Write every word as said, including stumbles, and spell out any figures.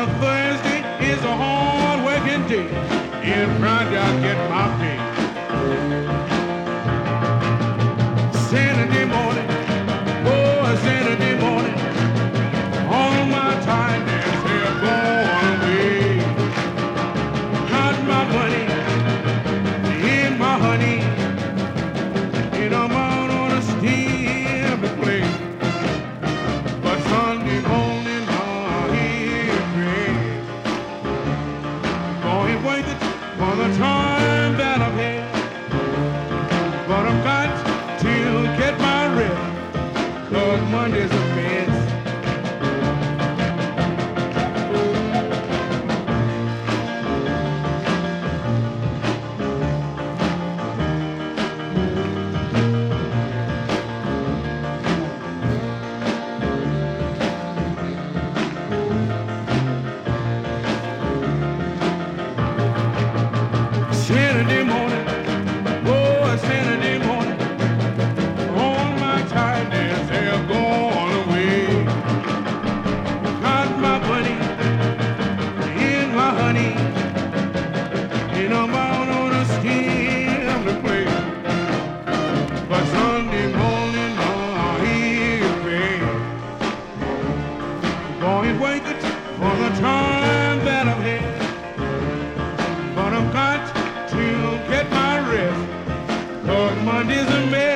a Thursday is a hard working day. And Friday I get my pay. Saturday morning, oh Saturday morning, all my time is here gone away. Got my money in my honey, and I'm out on a steam to play. But Sunday morning I hear praise. Going wait for the time that I've had, but I've got to get my rest, 'cause Monday's a mess. Saturday morning, oh Saturday morning, all my tiredness have gone away. Got my money in my honey, and I'm out on a scheme to play. But Sunday morning I hear praise. Going waiting for the time that I've had, but I've got to get my rest, 'cause Monday's a mess.